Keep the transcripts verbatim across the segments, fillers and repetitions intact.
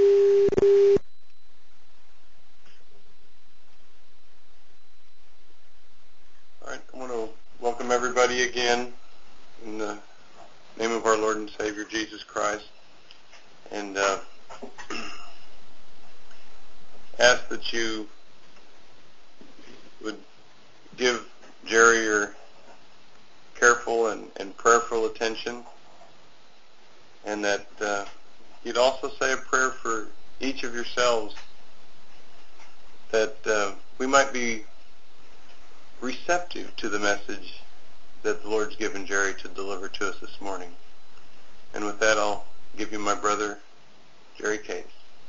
All right, I want to welcome everybody again in the name of our Lord and Savior, Jesus Christ, and uh, ask that you would give Jerry your careful and, and prayerful attention, and that uh, you'd also say a prayer for each of yourselves, that uh, we might be receptive to the message that the Lord's given Jerry to deliver to us this morning. And with that, I'll give you my brother, Jerry Case.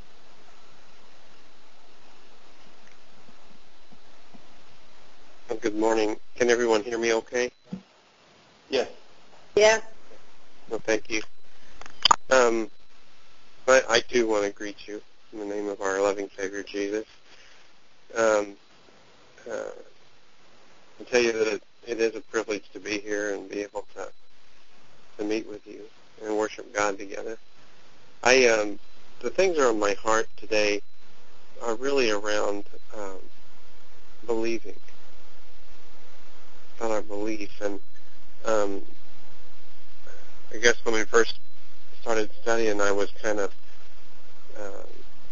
Well, good morning. Can everyone hear me okay? Yes. Yeah. Well, thank you. Um, but I do want to greet you in the name of our loving Savior, Jesus. Um, uh, I'll tell you that it, it is a privilege to be here and be able to to meet with you and worship God together. I um, the things that are on my heart today are really around um, believing, about our belief. And um, I guess when we first started studying, I was kind of, um,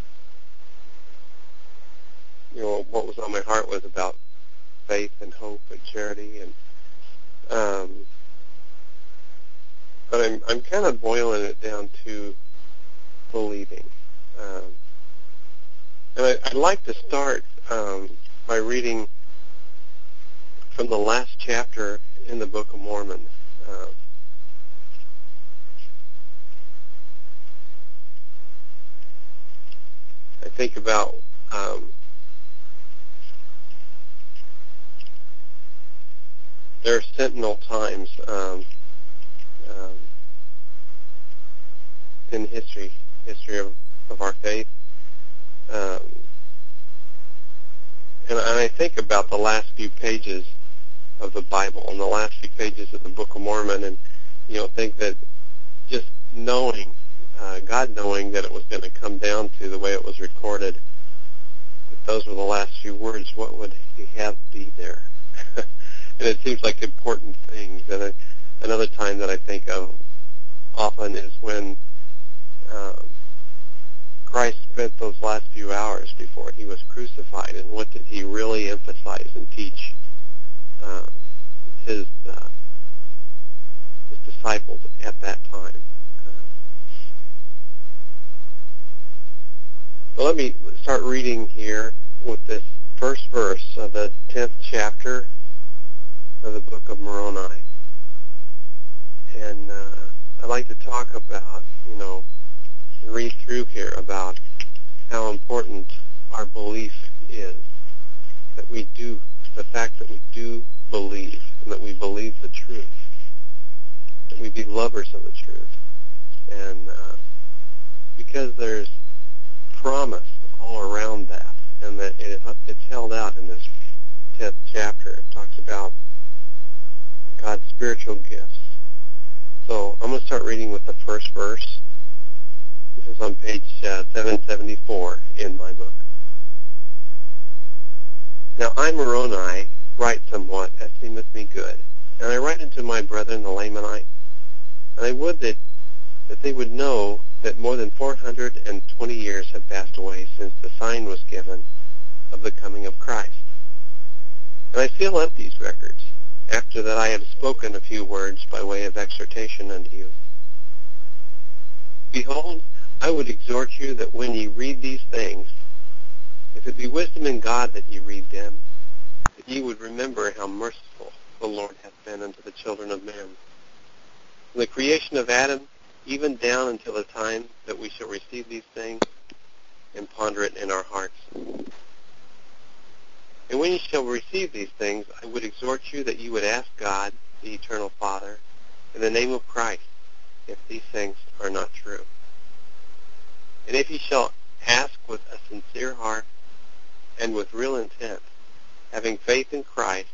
you know, what was on my heart was about faith and hope and charity, and um, but I'm I'm kind of boiling it down to believing, um, and I, I'd like to start um, by reading from the last chapter in the Book of Mormon. Uh, I think about um, there are sentinel times um, um, in history, history of, of our faith, um, and, and I think about the last few pages of the Bible and the last few pages of the Book of Mormon, and you know, think that just knowing, uh, God knowing that it was going to come down to the way it was recorded, that those were the last few words, what would He have be there? And it seems like important things. And a, another time that I think of often is when um, Christ spent those last few hours before He was crucified, and what did He really emphasize and teach uh, His uh, His disciples at that time? Uh, so let me start reading here with this first verse of the tenth chapter of the Book of Moroni. And uh, I'd like to talk about, you know, read through here about how important our belief is, that we do, the fact that we do believe, and that we believe the truth, that we be lovers of the truth. And uh, because there's promise all around that, and that it, it's held out in this tenth chapter. It talks about God's spiritual gifts. So I'm going to start reading with the first verse. This is on page uh, seven seventy-four in my book. Now I, Moroni, write somewhat as seemeth me good, and I write unto my brethren the Lamanites, and I would that, that they would know that more than four hundred twenty years have passed away since the sign was given of the coming of Christ. And I seal up these records, after that I have spoken a few words by way of exhortation unto you. Behold, I would exhort you that when ye read these things, if it be wisdom in God that ye read them, that ye would remember how merciful the Lord hath been unto the children of men. From the creation of Adam, even down until the time that we shall receive these things, and ponder it in our hearts. And when ye shall receive these things, I would exhort you that you would ask God, the Eternal Father, in the name of Christ, if these things are not true. And if ye shall ask with a sincere heart and with real intent, having faith in Christ,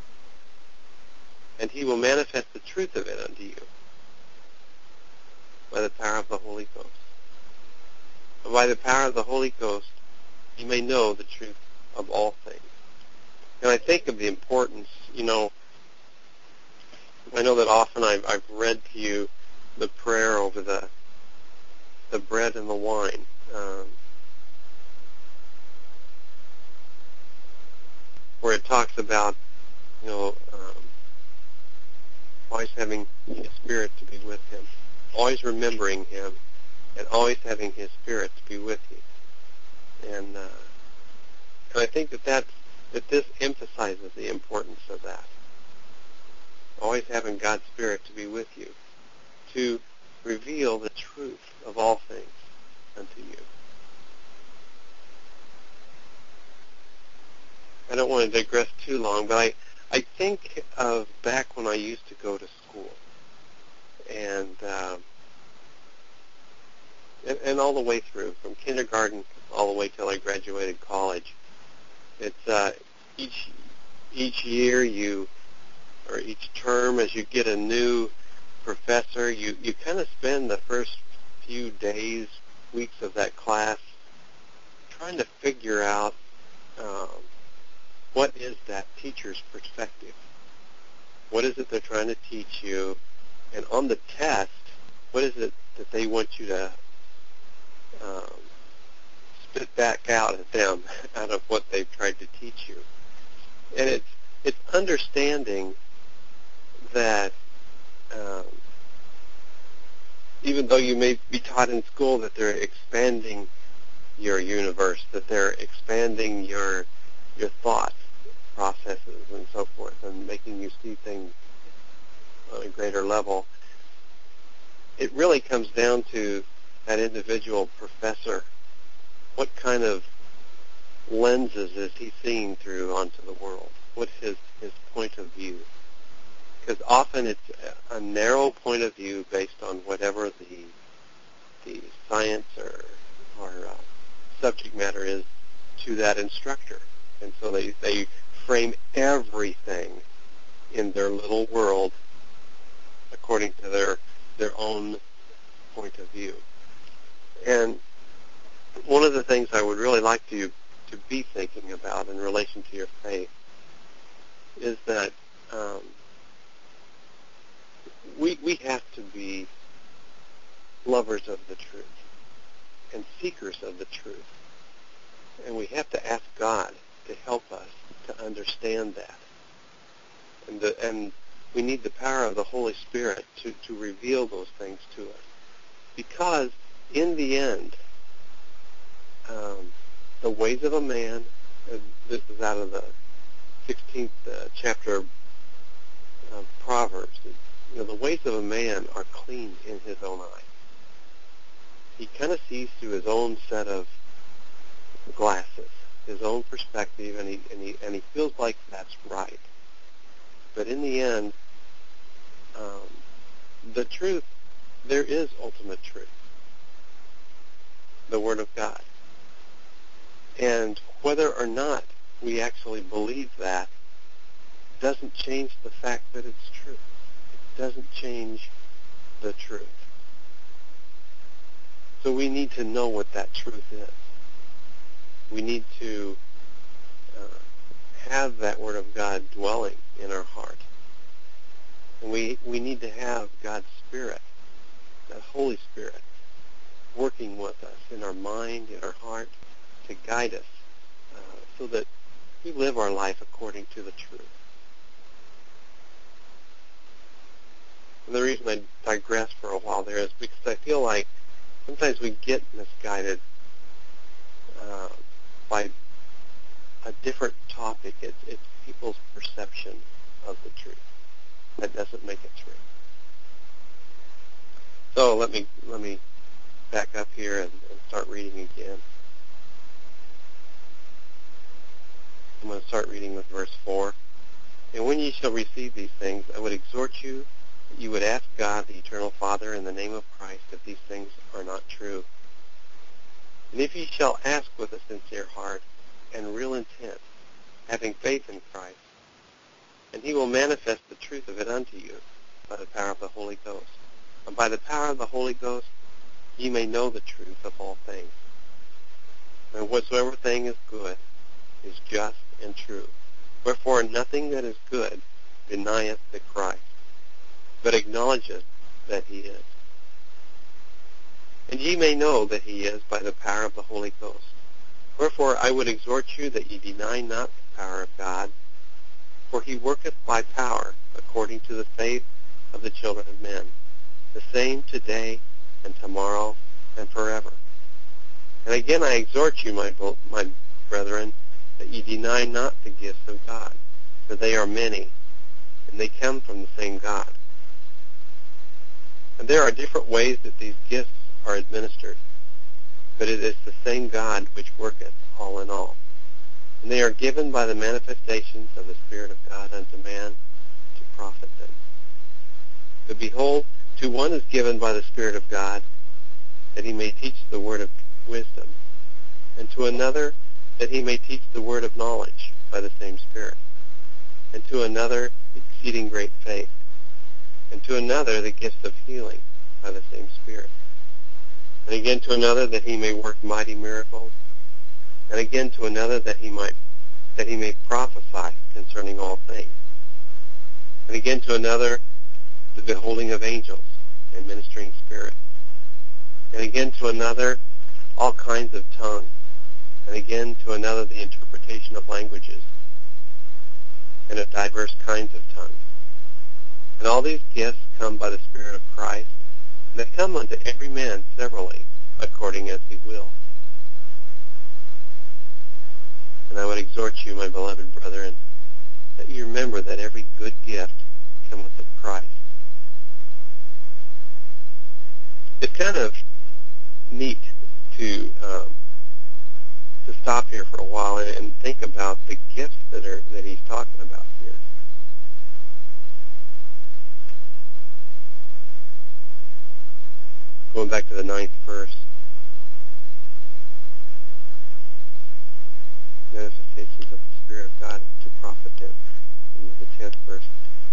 and He will manifest the truth of it unto you by the power of the Holy Ghost. by the power of the Holy Ghost, you may know the truth of all things. And I think of the importance, you know, I know that often I've, I've read to you the prayer over the the bread and the wine. Um, where it talks about, you know, um, always having His Spirit to be with Him, always remembering Him, and always having His Spirit to be with you. And, uh, and I think that that's, that this emphasizes the importance of that. Always having God's Spirit to be with you, to reveal the truth of all things unto you. I don't want to digress too long, but I, I think of back when I used to go to school, and, um, and and all the way through, from kindergarten all the way till I graduated college. It's uh, each each year you, or each term, as you get a new professor, you, you kind of spend the first few days, weeks of that class trying to figure out um, what is that teacher's perspective? What is it they're trying to teach you? And on the test, what is it that they want you to um, spit back out at them out of what they've tried to teach you? And it's, it's understanding that um, even though you may be taught in school that they're expanding your universe, that they're expanding your your thought processes and so forth, and making you see things on a greater level, it really comes down to that individual professor. What kind of lenses is he seeing through onto the world? What's his, his point of view? Because often it's a narrow point of view based on whatever the the science or, or uh, subject matter is to that instructor. And so they, they frame everything in their little world according to their their own point of view. And one of the things I would really like you to be thinking about in relation to your faith is that um, we we have to be lovers of the truth and seekers of the truth. And we have to ask God to help us to understand that. And, the, and we need the power of the Holy Spirit to, to reveal those things to us. Because in the end, um, the ways of a man, uh, this is out of the sixteenth uh, chapter of Proverbs, you know, the ways of a man are clean in his own eye. He kind of sees through his own set of glasses, his own perspective, and he, and he and he feels like that's right. But in the end, um, the truth, there is ultimate truth, the Word of God. And whether or not we actually believe that doesn't change the fact that it's true. It doesn't change the truth. So we need to know what that truth is. We need to uh, have that Word of God dwelling in our heart. And we, we need to have God's Spirit, that Holy Spirit, working with us in our mind, in our heart, to guide us uh, so that we live our life according to the truth. And the reason I digress for a while there is because I feel like sometimes we get misguided uh, by a different topic. It's, it's people's perception of the truth. That doesn't make it true. So let me let me back up here and, and start reading again. I'm going to start reading with verse four. And when ye shall receive these things, I would exhort you that you would ask God, the eternal Father, in the name of Christ, if these things are not true. And if ye shall ask with a sincere heart and real intent, having faith in Christ, and he will manifest the truth of it unto you by the power of the Holy Ghost. And by the power of the Holy Ghost, ye may know the truth of all things, And whatsoever thing is good is just and true. Wherefore nothing that is good denieth the Christ, but acknowledgeth that he is. And ye may know that he is by the power of the Holy Ghost. Wherefore I would exhort you that ye deny not the power of God, for he worketh by power according to the faith of the children of men, the same today and tomorrow and forever. And again I exhort you, my, my brethren, that ye deny not the gifts of God, for they are many, and they come from the same God. And there are different ways that these gifts are administered, but it is the same God which worketh all in all. And they are given by the manifestations of the Spirit of God unto man to profit them. But behold, to one is given by the Spirit of God, that he may teach the word of wisdom, and to another that he may teach the word of knowledge by the same Spirit, and to another exceeding great faith, and to another the gift of healing by the same Spirit, and again to another that he may work mighty miracles, and again to another that he might that he may prophesy concerning all things, and again to another the beholding of angels and ministering spirits, and again to another all kinds of tongues, and again to another the interpretation of languages, and of diverse kinds of tongues. And all these gifts come by the Spirit of Christ, and they come unto every man severally, according as he will. And I would exhort you, my beloved brethren, that you remember that every good gift cometh of Christ. It's kind of neat to um, to stop here for a while and, and think about the gifts that are that he's talking about here. Going back to the ninth verse. Manifestations of the Spirit of God to profit them. In the tenth verse.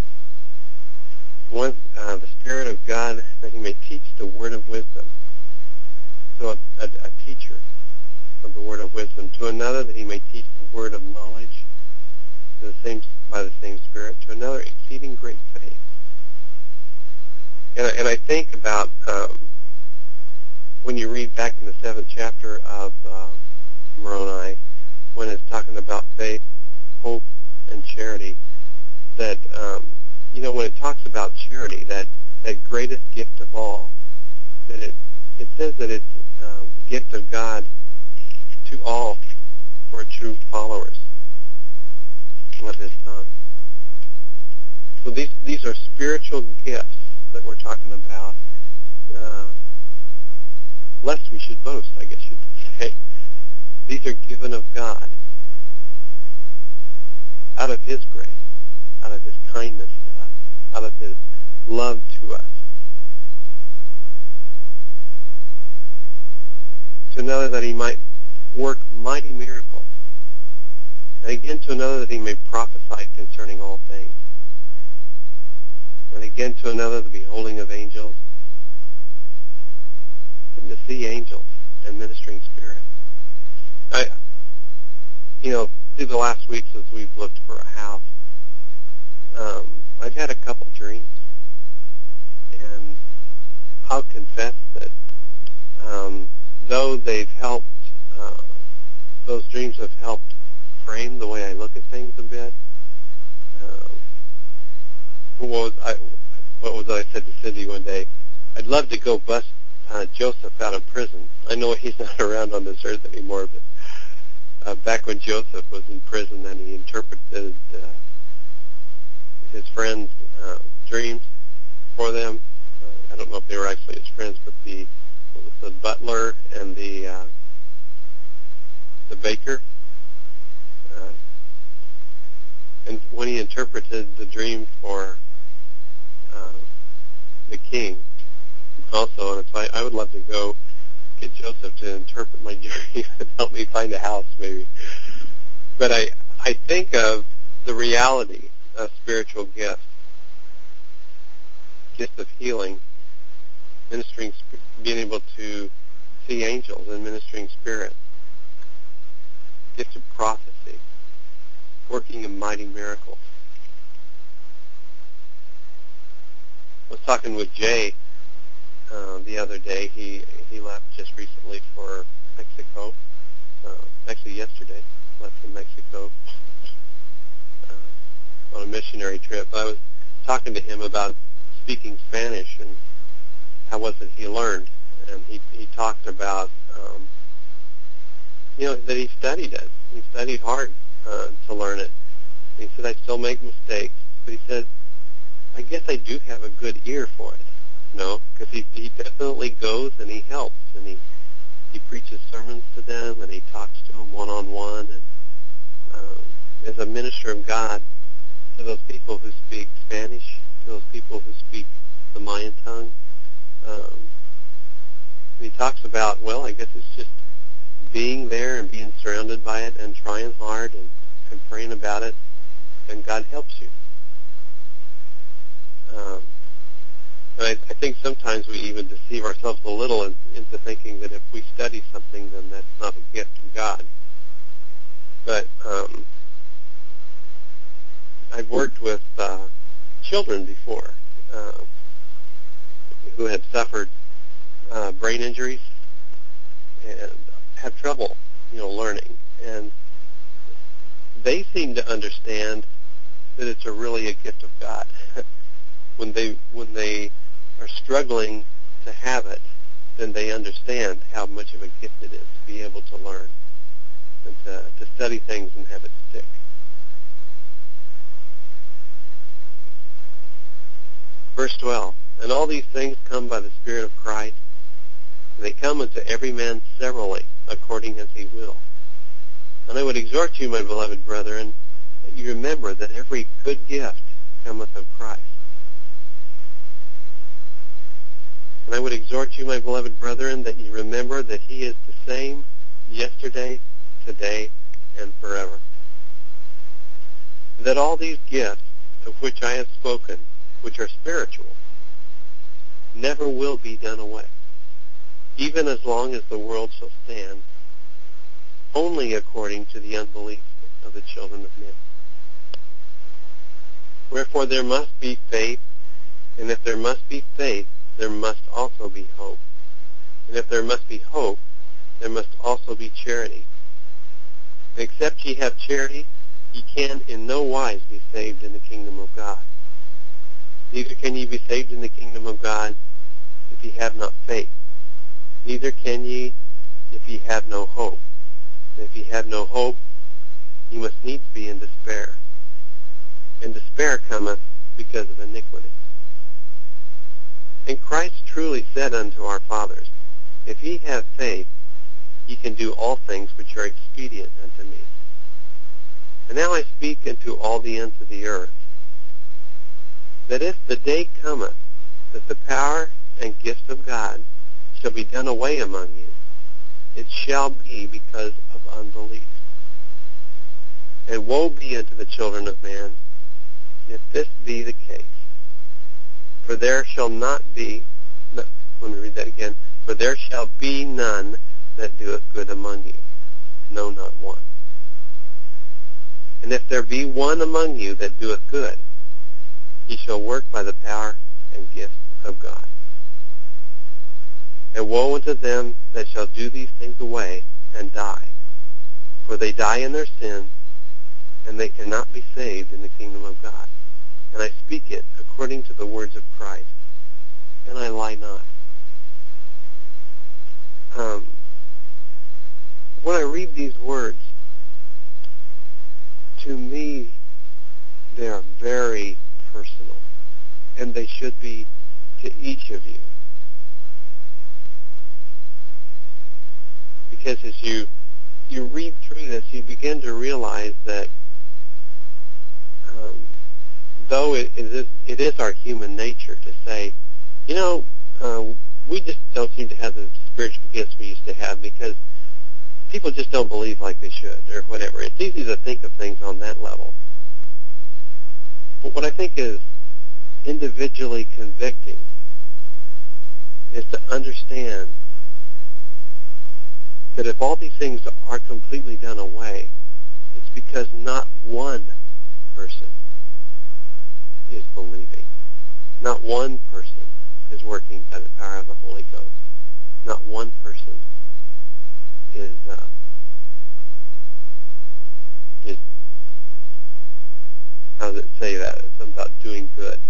One, uh, the Spirit of God, that he may teach the word of wisdom. So a, a, a teacher of the word of wisdom. To another that he may teach the word of knowledge to the same, by the same Spirit. To another exceeding great faith. And I, and I think about um, when you read back in the seventh chapter of uh, Moroni, when it's talking about faith, hope, and charity, that, um, you know, when it talks about charity, that, that greatest gift of all, that it, it says that it's um, the gift of God to all who are true followers of his Son. So these, these are spiritual gifts that we're talking about, uh, lest we should boast, I guess you'd say. These are given of God out of his grace, out of his kindness to us, out of his love to us. To another that he might work mighty miracles, and again to another that he may prophesy concerning all things, and again to another the beholding of angels, and to see angels and ministering spirits. I, you know, through the last weeks as we've looked for a house, um, I've had a couple dreams, and I'll confess that um, though they've helped, uh, those dreams have helped frame the way I look at things a bit. Um, what was I? What was I said to Cindy one day? I'd love to go bust uh, Joseph out of prison. I know he's not around on this earth anymore, but uh, back when Joseph was in prison, and he interpreted uh, his friends' uh, dreams for them. Uh, I don't know if they were actually his friends, but the what was the butler and the uh, the baker. Uh, and when he interpreted the dream for uh, the king, also, and so I, I would love to go get Joseph to interpret my dream and help me find a house, maybe. But I, I think of the reality of spiritual gifts, gift of healing, ministering, being able to see angels and ministering spirits, gift of prophecy, working in mighty miracles. I was talking with Jay uh, the other day. He he left just recently for Mexico. Uh, actually, yesterday, left for Mexico uh, on a missionary trip. I was talking to him about speaking Spanish and how was it he learned, and he he talked about um, you know that he studied it. He studied hard uh, to learn it. And he said, I still make mistakes, but he said, I guess I do have a good ear for it. No, because he he definitely goes and he helps and he he preaches sermons to them and he talks to them one on one. And um, as a minister of God, to those people who speak Spanish, to those people who speak the Mayan tongue, um, he talks about, well, I guess it's just being there and being surrounded by it and trying hard and, and praying about it, and God helps you. Um, and I, I think sometimes we even deceive ourselves a little in, into thinking that if we study something, then that's not a gift from God. But um, I've worked with uh, children before uh, who had suffered uh, brain injuries and have trouble, you know, learning. And they seem to understand that it's a really a gift of God. when they when they are struggling to have it, then they understand how much of a gift it is to be able to learn and to, to study things and have it stick. Verse twelve, and all these things come by the Spirit of Christ, and they come unto every man severally, according as he will. And I would exhort you, my beloved brethren, that you remember that every good gift cometh of Christ. And I would exhort you, my beloved brethren, that you remember that he is the same yesterday, today, and forever. That all these gifts of which I have spoken, which are spiritual, never will be done away, even as long as the world shall stand, only according to the unbelief of the children of men. Wherefore there must be faith, and if there must be faith, there must also be hope. And if there must be hope, there must also be charity. And except ye have charity, ye can in no wise be saved in the kingdom of God. Neither can ye be saved in the kingdom of God if ye have not faith. Neither can ye if ye have no hope. And if ye have no hope, ye must needs be in despair. And despair cometh because of iniquity. And Christ truly said unto our fathers, if ye have faith, ye can do all things which are expedient unto me. And now I speak unto all the ends of the earth, that if the day cometh that the power and gifts of God shall be done away among you, it shall be because of unbelief. And woe be unto the children of man, if this be the case. For there shall not be, no, let me read that again, for there shall be none that doeth good among you, no, not one. And if there be one among you that doeth good, he shall work by the power and gift of God. And woe unto them that shall do these things away and die, for they die in their sins, and they cannot be saved in the kingdom of God. And I speak it according to the words of Christ, and I lie not. Um, when I read these words, to me, they are very personal, and they should be to each of you. Because as you you read through this, you begin to realize that um, though it is, it is our human nature to say, you know, uh, we just don't seem to have the spiritual gifts we used to have because people just don't believe like they should or whatever. It's easy to think of things on that level. But what I think is individually convicting is to understand that if all these things are completely done away, it's because not one person is believing. Not one person is working by the power of the Holy Ghost. Not one person is uh, is how does it say that? It's about doing good.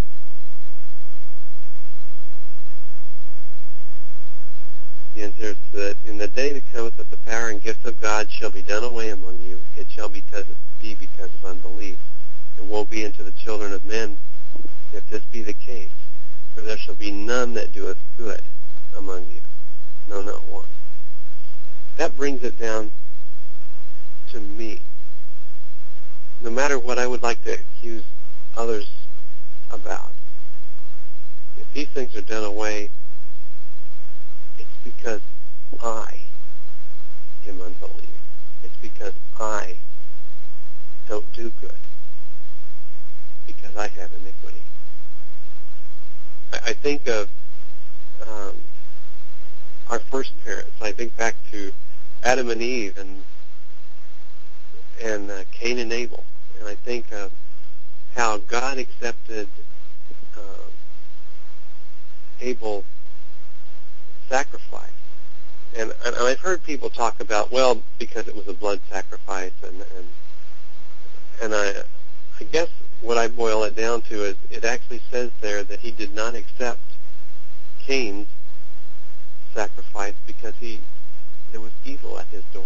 The answer is that in the day that cometh that the power and gifts of God shall be done away among you, it shall be because, be because of unbelief. And woe be unto the children of men if this be the case, for there shall be none that doeth good among you, no, not one. That brings it down to me. No matter what I would like to accuse others about, if these things are done away, it's because I am unbelieving. It's because I don't do good, because I have iniquity. I, I think of um, our first parents. I think back to Adam and Eve and and uh, Cain and Abel, and I think of how God accepted uh, Abel's sacrifice. And, and I've heard people talk about, well, because it was a blood sacrifice, and and and I I guess what I boil it down to is it actually says there that he did not accept Cain's sacrifice because he there was evil at his door.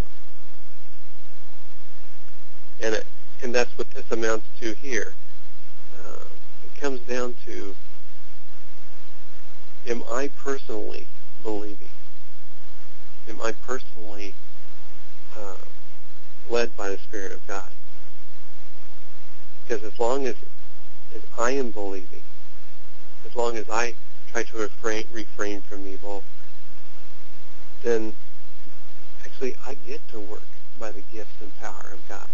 And it, and that's what this amounts to here. Uh, it comes down to, am I personally believing? Am I personally uh, led by the Spirit of God? Because as long as, as I am believing, as long as I try to refrain, refrain from evil, then actually I get to work by the gifts and power of God.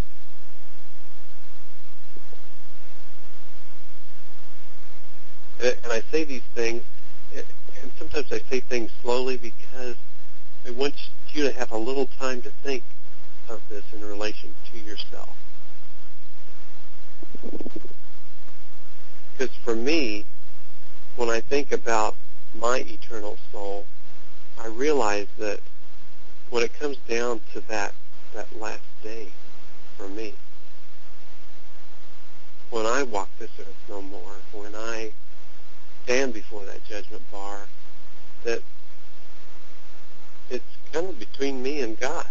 And I say these things, and sometimes I say things slowly because I want you to have a little time to think of this in relation to yourself. Because for me, when I think about my eternal soul, I realize that when it comes down to that, that last day for me, when I walk this earth no more, when I stand before that judgment bar, that it's kind of between me and God.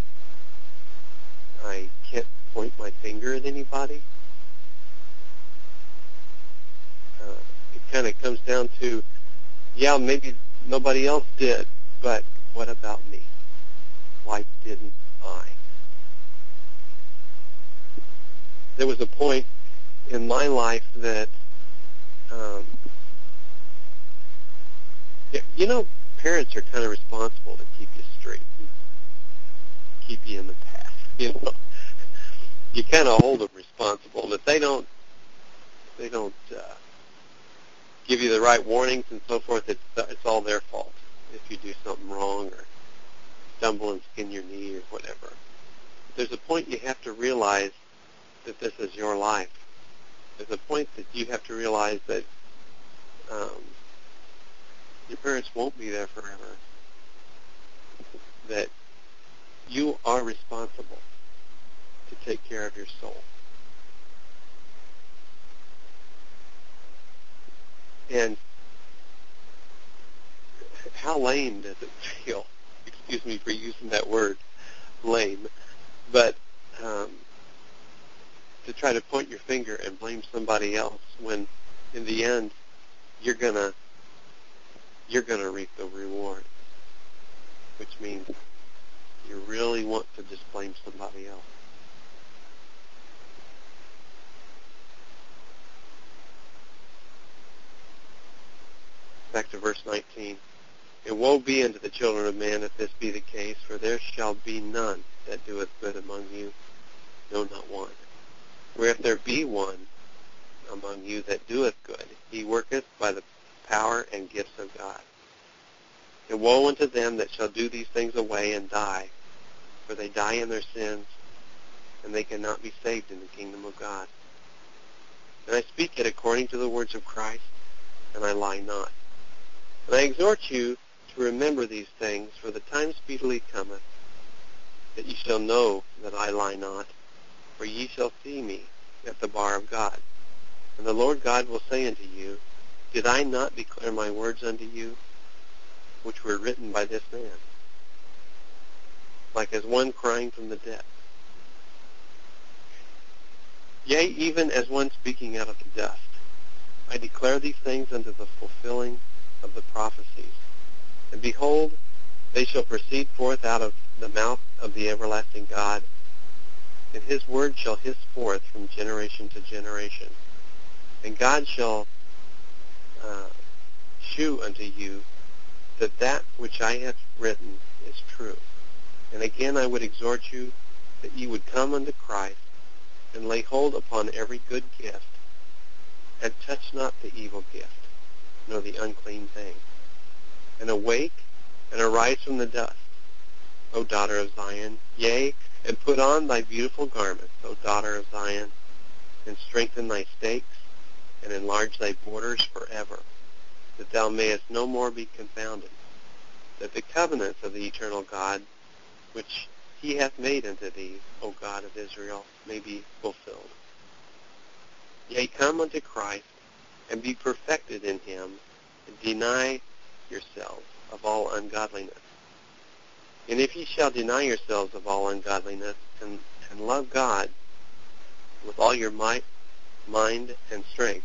I can't point my finger at anybody. Uh, it kind of comes down to, yeah, maybe nobody else did, but what about me? Why didn't I? There was a point in my life that um, you know, parents are kind of responsible to keep you straight, keep you in the path. You know, you kind of hold them responsible, but they don't. They don't uh, give you the right warnings and so forth. It's it's all their fault if you do something wrong or stumble and skin your knee or whatever. There's a point you have to realize that this is your life. There's a point that you have to realize that. Um, Your parents won't be there forever. That you are responsible to take care of your soul. And how lame does it feel? Excuse me for using that word, lame. But um, to try to point your finger and blame somebody else when, in the end, you're gonna you're going to reap the reward, which means you really want to just blame somebody else. Back to verse nineteen. And woe be unto the children of man if this be the case, for there shall be none that doeth good among you, no, not one. For if there be one among you that doeth good, he worketh by the power and gifts of God. And woe unto them that shall do these things away and die, for they die in their sins, and they cannot be saved in the kingdom of God. And I speak it according to the words of Christ, and I lie not. And I exhort you to remember these things, for the time speedily cometh, that ye shall know that I lie not, for ye shall see me at the bar of God. And the Lord God will say unto you, Did I not declare my words unto you, which were written by this man, like as one crying from the dead? Yea, even as one speaking out of the dust. I declare these things unto the fulfilling of the prophecies. And behold, they shall proceed forth out of the mouth of the everlasting God, and his word shall hiss forth from generation to generation. And God shall uh, shew unto you that that which I have written is true. And again I would exhort you that ye would come unto Christ, and lay hold upon every good gift, and touch not the evil gift, nor the unclean thing. And awake, and arise from the dust, O daughter of Zion, yea, and put on thy beautiful garments, O daughter of Zion, and strengthen thy stakes, and enlarge thy borders forever, that thou mayest no more be confounded, that the covenants of the eternal God, which he hath made unto thee, O God of Israel, may be fulfilled. Yea, come unto Christ, and be perfected in him, and deny yourselves of all ungodliness. And if ye shall deny yourselves of all ungodliness, and, and love God with all your might, mind, and strength,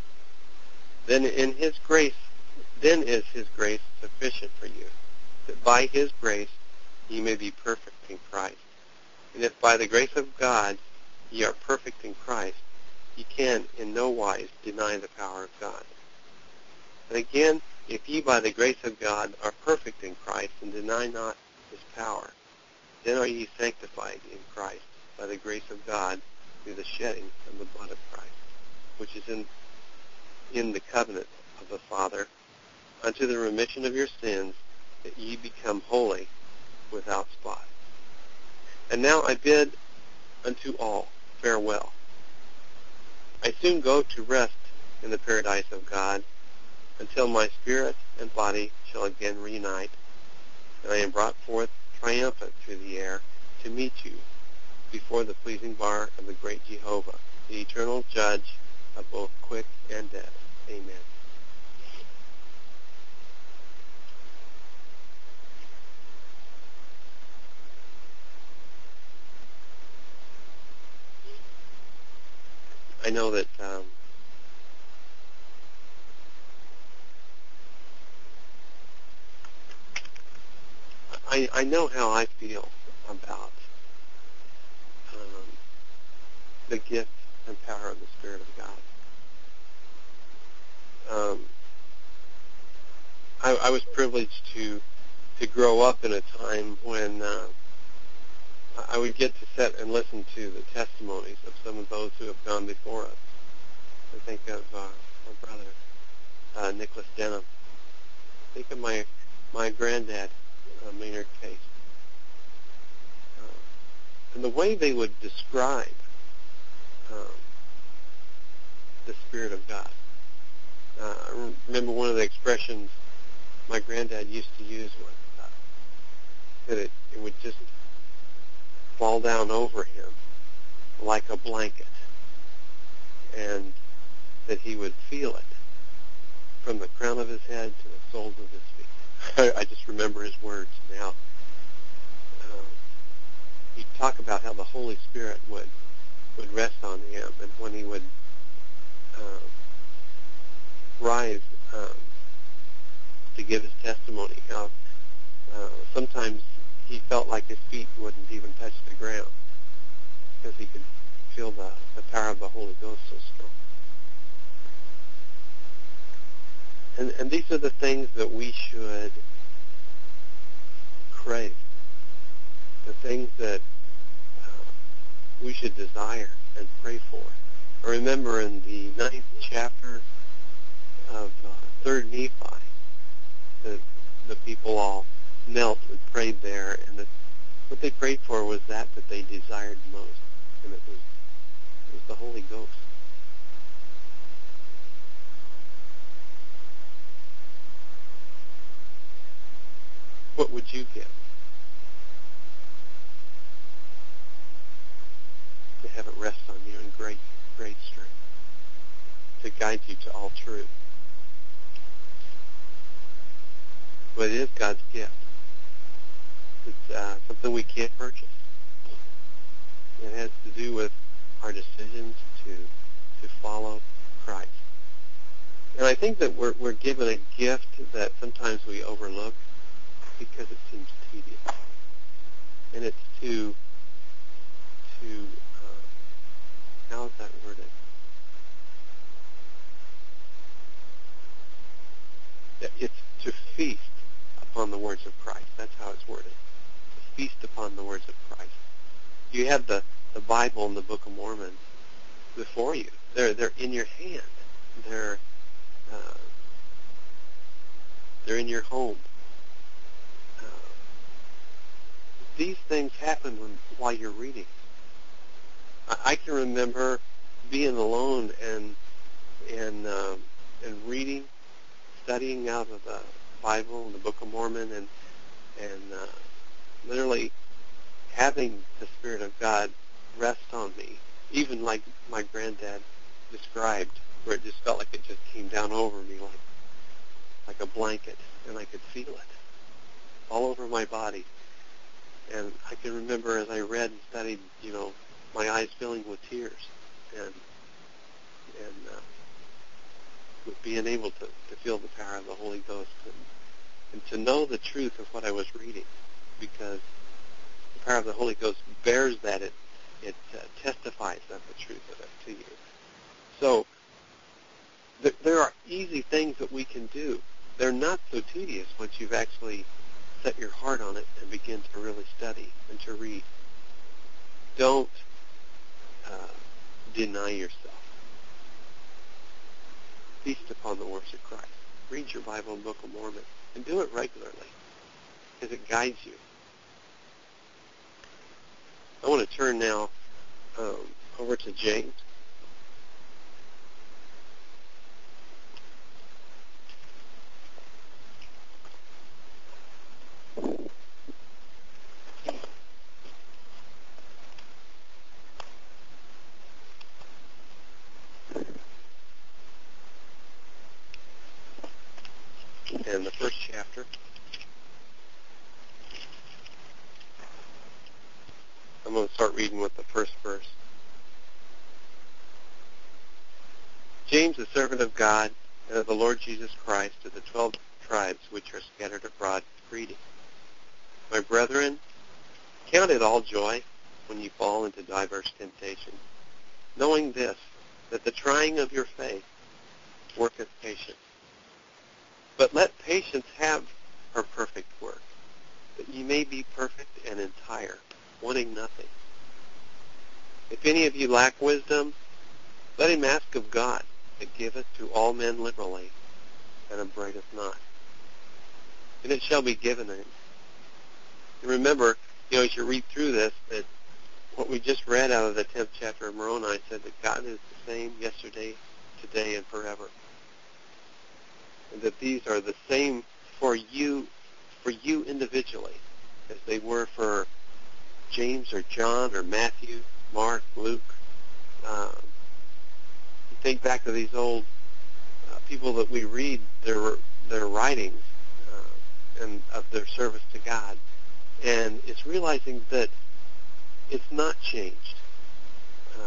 then in his grace, then is his grace sufficient for you, that by his grace ye may be perfect in Christ. And if by the grace of God ye are perfect in Christ, ye can in no wise deny the power of God. And again, if ye by the grace of God are perfect in Christ, and deny not his power, then are ye sanctified in Christ by the grace of God through the shedding of the blood of Christ, which is in, in the covenant of the Father, unto the remission of your sins, that ye become holy without spot. And now I bid unto all farewell. I soon go to rest in the paradise of God, until my spirit and body shall again reunite, and I am brought forth triumphant through the air to meet you before the pleasing bar of the great Jehovah, the eternal judge of both quick and dead. Amen. I know that um, I, I know how I feel about um, the gift and power of the Spirit of God. Um, I, I was privileged to to grow up in a time when uh, I would get to sit and listen to the testimonies of some of those who have gone before us. I think of uh, my brother, uh, Nicholas Denham. Think of my my granddad, uh, Maynard Case. Uh, and the way they would describe um, the Spirit of God. Uh, I remember one of the expressions my granddad used to use was uh, that it, it would just fall down over him like a blanket, and that he would feel it from the crown of his head to the soles of his feet. I just remember his words now. Uh, he'd talk about how the Holy Spirit would would rest on him, and when he would uh, rise um, to give his testimony, how uh, sometimes he felt like his feet wouldn't even touch the ground because he could feel the, the power of the Holy Ghost so strong. And, and these are the things that we should crave, the things that uh, we should desire and pray for. I remember in the ninth chapter of uh, Third Nephi, the, the people all knelt and prayed there, and the What they prayed for was that that they desired most, and it was, it was the Holy Ghost. What would you give to have it rest on you in great, great strength, to guide you to all truth? But it is God's gift. It's uh, something we can't purchase. It has to do with our decisions to to follow Christ. And I think that we're we're given a gift that sometimes we overlook because it seems tedious. And it's to to uh, how is that worded? It's to feast upon the words of Christ. That's how it's worded. To feast upon the words of Christ. You have the, the Bible and the Book of Mormon before you. They're they're in your hand. They're uh, they're in your home. Uh, these things happen when, while you're reading. I, I can remember being alone and and um, and reading, studying out of the Bible and the Book of Mormon, and and uh, literally having the Spirit of God rest on me, even like my granddad described, where it just felt like it just came down over me like like a blanket, and I could feel it all over my body. And I can remember as I read and studied, you know, my eyes filling with tears, and and uh, being able to, to feel the power of the Holy Ghost, and, and to know the truth of what I was reading, because the power of the Holy Ghost bears that. It it uh, testifies of the truth of it to you. So th- there are easy things that we can do. They're not so tedious once you've actually set your heart on it and begin to really study and to read. Don't uh, deny yourself. Feast upon the words of Christ. Read your Bible and Book of Mormon, and do it regularly, because it guides you. I want to turn now um, over to James. And the first chapter. I'm going to start reading with the first verse. James, the servant of God and of the Lord Jesus Christ, to the twelve tribes which are scattered abroad, greeting. My brethren, count it all joy when you fall into diverse temptations, knowing this, that the trying of your faith worketh patience. But let patience have her perfect work, that ye may be perfect and entire, wanting nothing. If any of you lack wisdom, let him ask of God, that giveth to all men liberally, and upbraideth not. And it shall be given him. And remember, you know, as you read through this, that what we just read out of the tenth chapter of Moroni said that God is the same yesterday, today, and forever. And that these are the same for you, for you individually, as they were for James or John or Matthew, Mark, Luke. Um, you think back to these old uh, people that we read their their writings uh, and of their service to God, and it's realizing that it's not changed. Uh,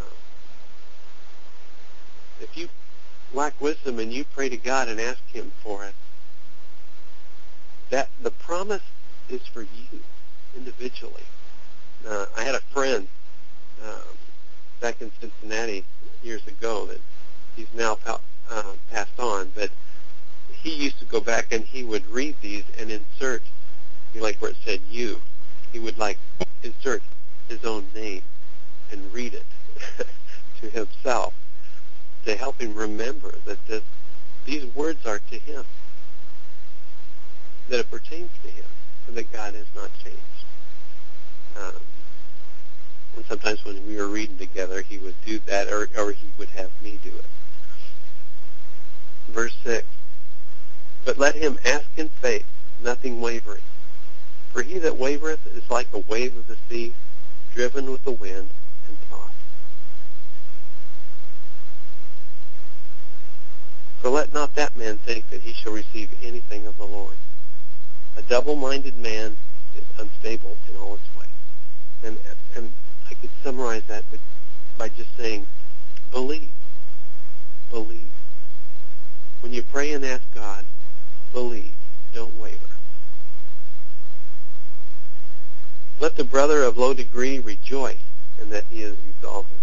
if you lack wisdom and you pray to God and ask Him for it, that the promise is for you individually. Uh, I had a friend um, back in Cincinnati years ago that he's now pa- uh, passed on, but he used to go back and he would read these and insert, you know, like where it said you, he would like insert his own name and read it to himself to help him remember that this, these words are to him, that it pertains to him, and that God has not changed. Um, and sometimes when we were reading together, he would do that, or, or he would have me do it. Verse six, but let him ask in faith, nothing wavering. For he that wavereth is like a wave of the sea, driven with the wind and tossed. So let not that man think that he shall receive anything of the Lord. A double-minded man is unstable in all his ways. And, and I could summarize that by just saying, believe. Believe. When you pray and ask God, believe. Don't waver. Let the brother of low degree rejoice in that he is exalted,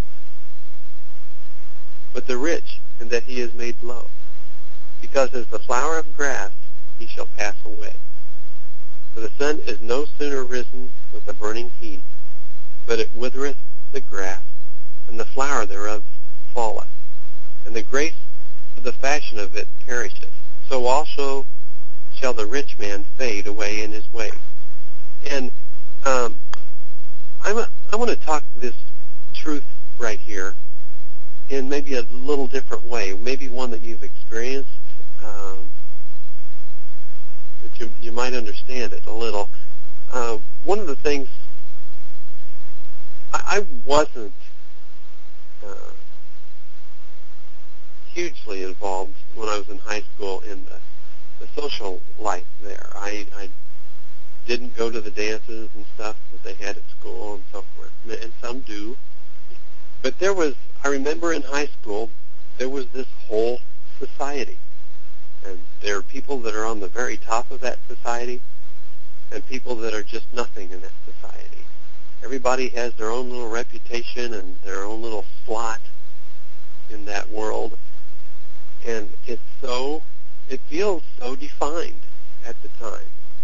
but the rich in that he is made low, because as the flower of grass he shall pass away. For the sun is no sooner risen with a burning heat, but it withereth the grass, and the flower thereof falleth, and the grace of the fashion of it perisheth. So also shall the rich man fade away in his way. And um, I'm a, I want to talk this truth right here in maybe a little different way, maybe one that you've experienced, um, that you, you might understand it a little. Uh, one of the things, I, I wasn't uh, hugely involved when I was in high school in the, the social life there. I, I didn't go to the dances and stuff that they had at school and so forth, and some do. But there was, I remember in high school, there was this whole society. And there are people that are on the very top of that society and people that are just nothing in that society. Everybody has their own little reputation and their own little slot in that world. And it's so, it feels so defined at the time.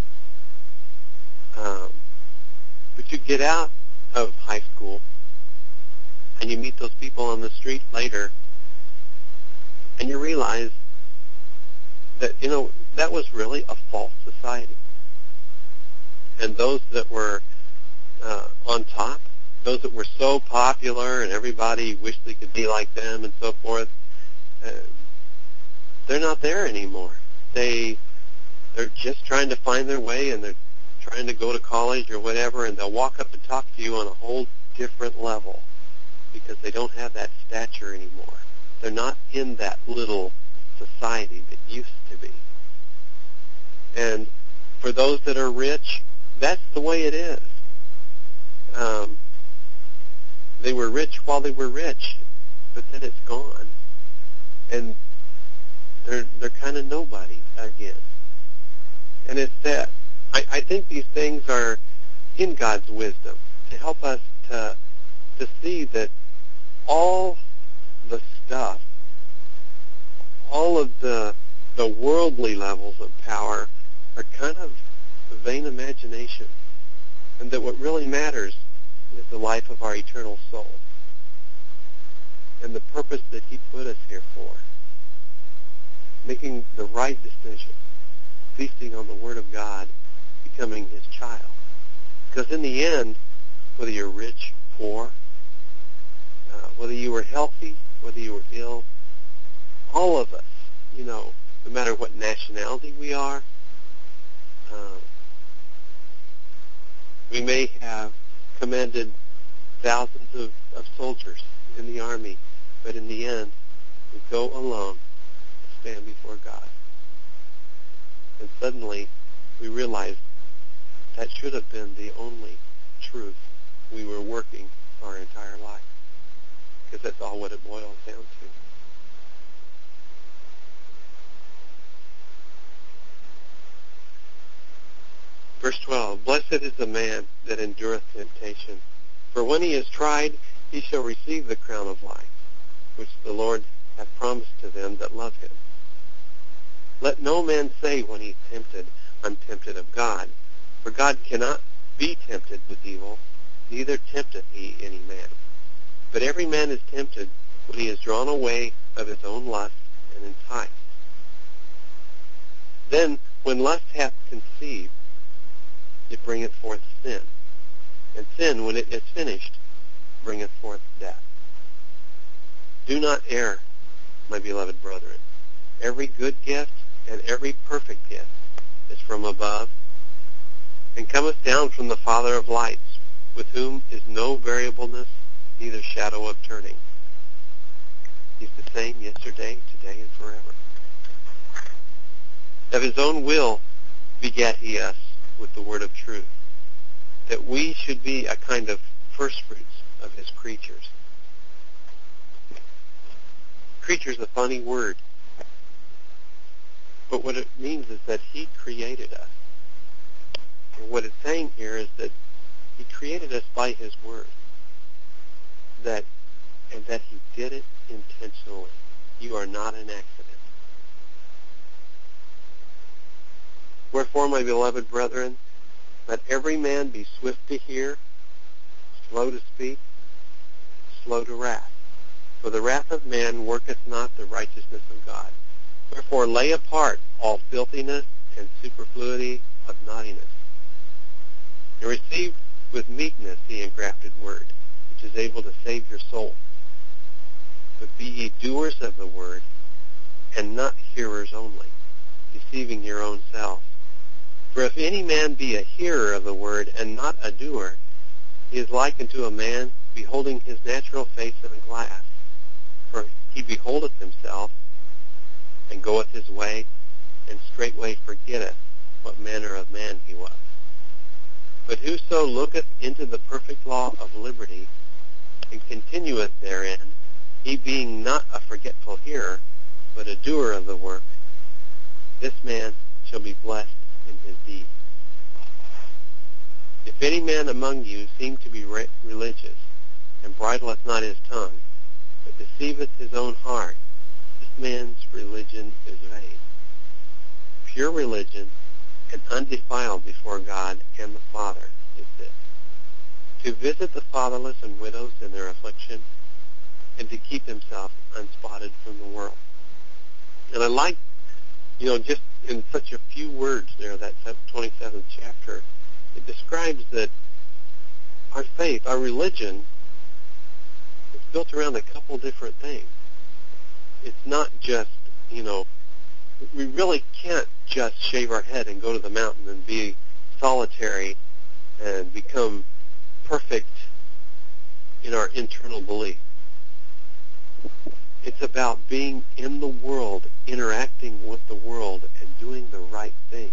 Um, but you get out of high school and you meet those people on the street later and you realize that, you know, that was really a false society. And those that were uh, on top, those that were so popular and everybody wished they could be like them and so forth, uh, they're not there anymore. They, they're just trying to find their way, and they're trying to go to college or whatever, and they'll walk up and talk to you on a whole different level because they don't have that stature anymore. They're not in that little society that used to be. And for those that are rich, that's the way it is. Um, they were rich while they were rich, but then it's gone. And they're they're kind of nobody again. And it's that I, I think these things are in God's wisdom to help us to to see that all the stuff, all of the the worldly levels of power are kind of vain imagination, and that what really matters is the life of our eternal soul and the purpose that He put us here for, making the right decision, feasting on the Word of God, becoming His child. Because in the end, whether you're rich, poor, uh, whether you were healthy, whether you were ill, all of us, you know, no matter what nationality we are, uh, we may have commanded thousands of, of soldiers in the army, but in the end, we go alone to stand before God. And suddenly, we realize that should have been the only truth we were working our entire life, because that's all what it boils down to. Verse twelve, blessed is the man that endureth temptation, for when he is tried, he shall receive the crown of life, which the Lord hath promised to them that love him. Let no man say when he is tempted, I'm tempted of God, for God cannot be tempted with evil, neither tempteth he any man. But every man is tempted when he is drawn away of his own lust and enticed. Then, when lust hath conceived, it bringeth forth sin. And sin, when it is finished, bringeth forth death. Do not err, my beloved brethren. Every good gift and every perfect gift is from above, and cometh down from the Father of lights, with whom is no variableness, neither shadow of turning. He's the same yesterday, today, and forever. Of his own will begat he us with the word of truth, that we should be a kind of firstfruits of his creatures. Creature's a funny word, but what it means is that he created us. And what it's saying here is that he created us by his word, that and that he did it intentionally. You are not an accident. Wherefore, my beloved brethren, let every man be swift to hear, slow to speak, slow to wrath. For the wrath of man worketh not the righteousness of God. Wherefore lay apart all filthiness and superfluity of naughtiness, and receive with meekness the engrafted word, which is able to save your soul. But be ye doers of the word, and not hearers only, deceiving your own selves. For if any man be a hearer of the word, and not a doer, he is like unto a man beholding his natural face in a glass. For he beholdeth himself, and goeth his way, and straightway forgetteth what manner of man he was. But whoso looketh into the perfect law of liberty, and continueth therein, he being not a forgetful hearer, but a doer of the work, this man shall be blessed in his deed. If any man among you seem to be re- religious, and bridleth not his tongue, but deceiveth his own heart, this man's religion is vain. Pure religion and undefiled before God and the Father is this: to visit the fatherless and widows in their affliction, and to keep himself unspotted from the world. And I like, you know, just in such a few words there, that twenty-seventh chapter, it describes that our faith, our religion, is built around a couple different things. It's not just, you know, we really can't just shave our head and go to the mountain and be solitary and become perfect in our internal belief. It's about being in the world, interacting with the world, and doing the right things.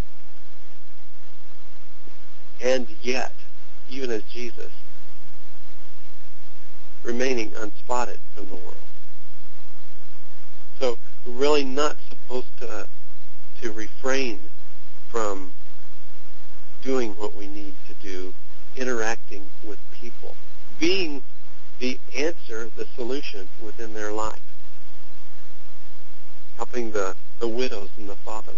And yet, even as Jesus, remaining unspotted from the world. So we're really not supposed to to refrain from doing what we need to do, interacting with people, being the answer, the solution within their life, helping the, the widows and the fatherless.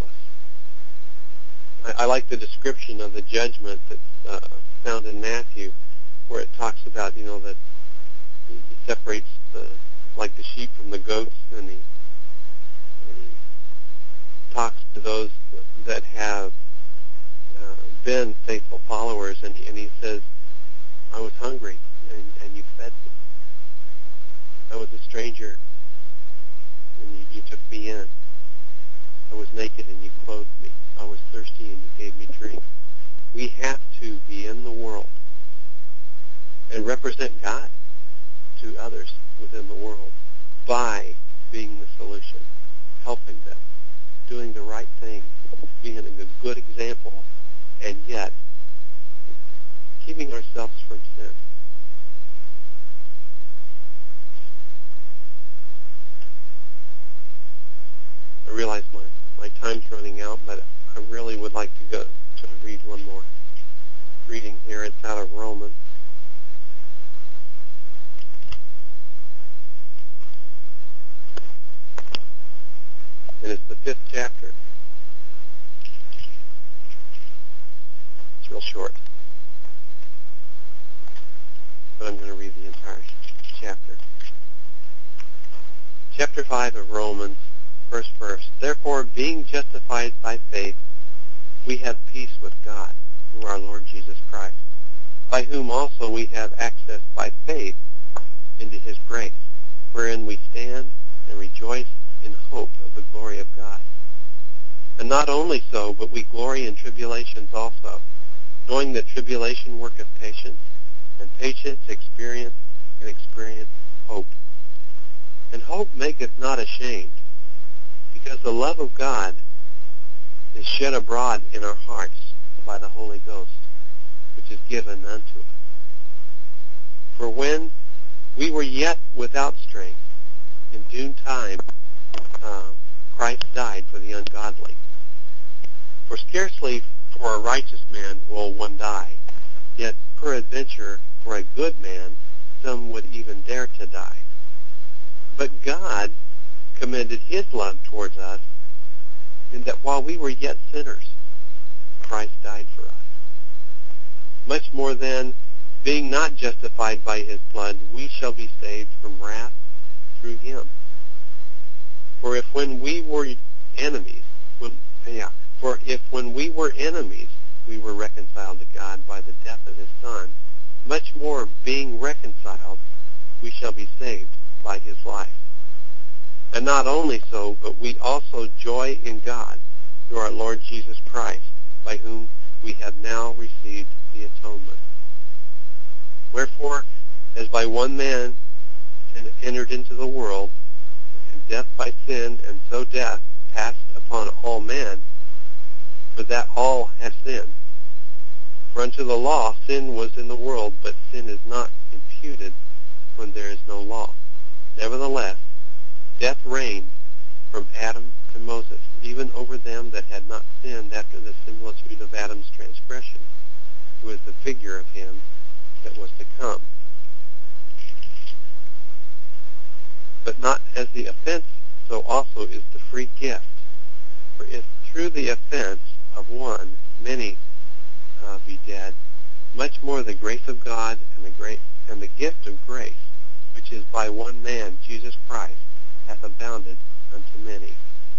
I, I like the description of the judgment that's uh, found in Matthew, where it talks about, you know, that he separates the, like the sheep from the goats, and he, and he talks to those that have uh, been faithful followers, and he, and he says, I was hungry, and, and you fed me. I was a stranger, and you, you took me in. I was naked, and you clothed me. I was thirsty, and you gave me drink. We have to be in the world and represent God to others within the world by being the solution, helping them, doing the right thing, being a good example, and yet keeping ourselves from sin. I realize my, my time's running out, but I really would like to go to read one more reading here. It's out of Romans. And it's the fifth chapter. It's real short, but I'm going to read the entire chapter. Chapter five of Romans, first verse. Therefore, being justified by faith, we have peace with God through our Lord Jesus Christ, by whom also we have access by faith into his grace, wherein we stand and rejoice in hope of the glory of God. And not only so, but we glory in tribulations also, knowing that tribulation worketh patience, and patience experience, and experience hope. And hope maketh not ashamed, because the love of God is shed abroad in our hearts by the Holy Ghost, which is given unto us. For when we were yet without strength, in due time uh, Christ died for the ungodly. For scarcely for a righteous man will one die, yet peradventure for a good man some would even dare to die. But God commended his love towards us, in that while we were yet sinners, Christ died for us. Much more then, being not justified by his blood, we shall be saved from wrath through him. For if when we were enemies, when, yeah, for if when we were enemies, we were reconciled to God by the death of his Son, much more being reconciled, we shall be saved by his life. And not only so, but we also joy in God through our Lord Jesus Christ, by whom we have now received the atonement. Wherefore, as by one man sin entered into the world, and death by sin, and so death passed upon all men, for that all have sinned. For unto the law sin was in the world, but sin is not imputed when there is no law. Nevertheless, death reigned from Adam to Moses, even over them that had not sinned after the similitude of Adam's transgression, who is the figure of him that was to come. But not as the offense, so also is the free gift. For if through the offense of one many uh, be dead, much more the grace of God and the great and the gift of grace, which is by one man, Jesus Christ, hath abounded unto many.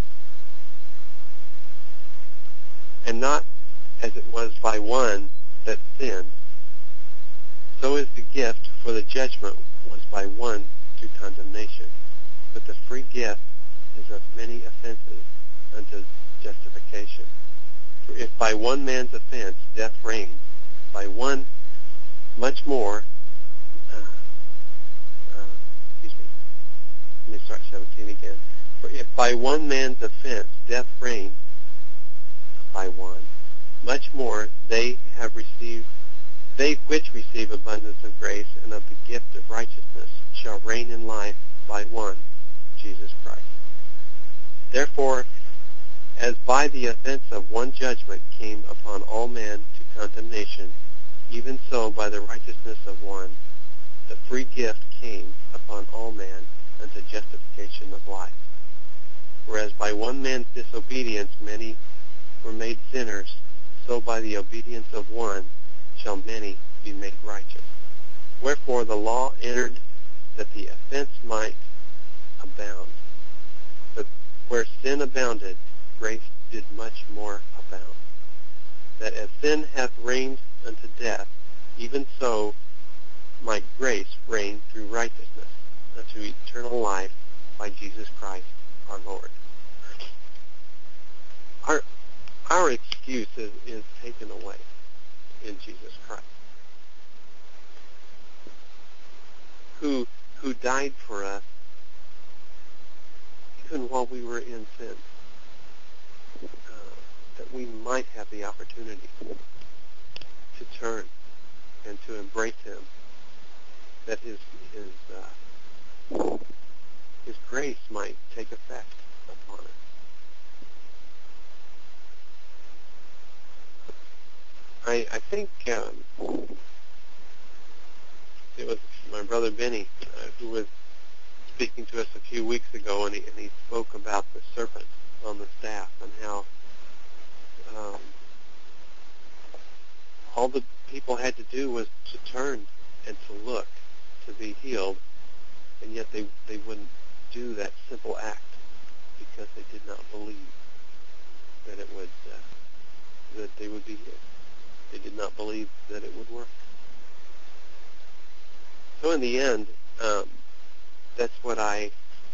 And not as it was by one that sinned, so is the gift, for the judgment was by one to condemnation. But the free gift is of many offenses unto justification. For if by one man's offense death reigned, by one much more, uh, uh, excuse me, let me start seventeen again. For if by one man's offense death reigned by one, much more they have received, they which receive abundance of grace and of the gift of righteousness shall reign in life by one, Jesus Christ. Therefore, as by the offense of one judgment came upon all men to condemnation, even so by the righteousness of one, the free gift came upon all men unto justification of life. Whereas by one man's disobedience many were made sinners, so by the obedience of one shall many be made righteous. Wherefore the law entered that the offense might abound. But where sin abounded, grace did much more abound. That as sin hath reigned unto death, even so might grace reign through righteousness unto eternal life by Jesus Christ our Lord. Our our excuse is, is taken away in Jesus Christ, who who died for us even while we were in sin, uh, that we might have the opportunity to turn and to embrace him, that his his uh, his grace might take effect upon us. I, I think um, it was my brother Benny uh, who was speaking to us a few weeks ago, and he, and he spoke about the serpent on the staff and how um, all the people had to do was to turn and to look to be healed, and yet they they wouldn't do that simple act because they did not believe that it would uh, that they would be healed. They did not believe that it would work. So in the end, um, that's what I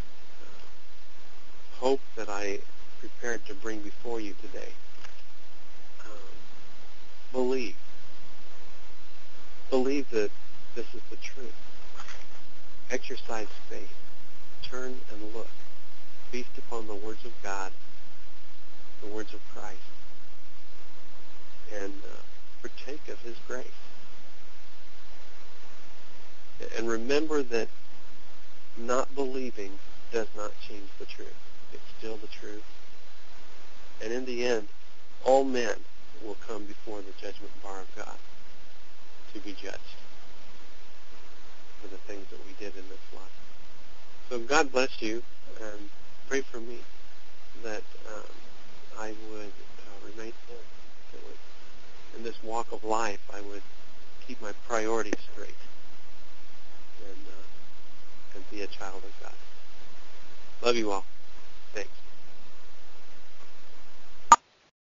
uh, hope that I prepared to bring before you today. Um, believe. Believe that this is the truth. Exercise faith. Turn and look. Feast upon the words of God, the words of Christ, and uh, partake of His grace. And remember that not believing does not change the truth. It's still the truth. And in the end, all men will come before the judgment bar of God to be judged for the things that we did in this life. So God bless you, and pray for me that um, I would uh, remain full. That would, in this walk of life, I would keep my priorities straight and, uh, and be a child of God. Love you all.